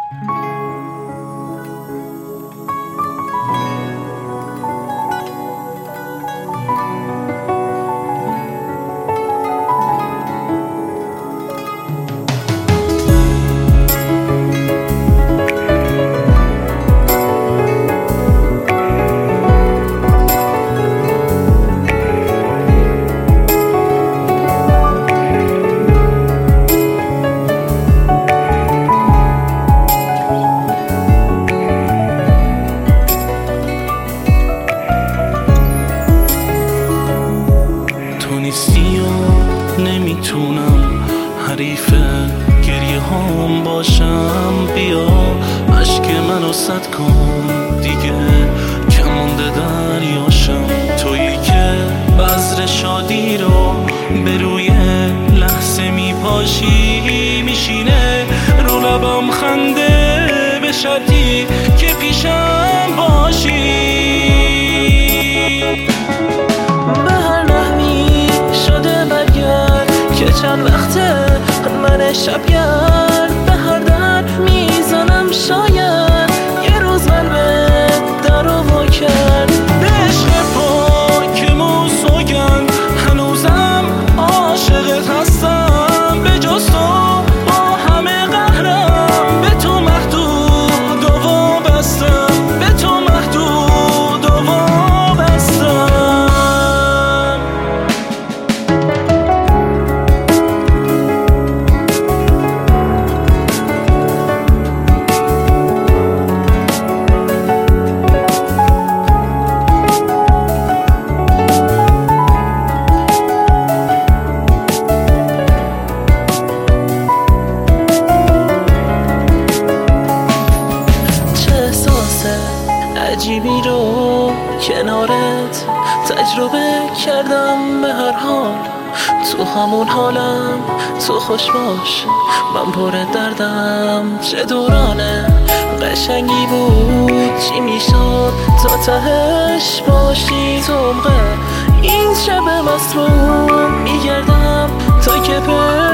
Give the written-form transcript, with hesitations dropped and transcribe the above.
نیستی و نمیتونم حریف گریه هام باشم. بیا عشق منو سد کن دیگه، کم مونده دریاشم. تویی که بذر شادی رو به روی لحظه میپاشی، میشینه رو لبم خنده به شرطی که پیشم باشی. چند وقته من شبگرد به هر در میزنم، شاید یه روز من به در و وا کرد. به عشق پاکم و سوگند هنوزم عاشقت هستم، به جز تو با همه قهرم به تو محدود و وابستم، به تو محدود و وابستم. عجیبی رو کنارت تجربه کردم، به هر حال تو همون حالم، تو خوش باش من پر دردم. چه دورانه قشنگی بود، چی میشد تا تهش باشی تو عمق این شب مصروم. میگردم تا که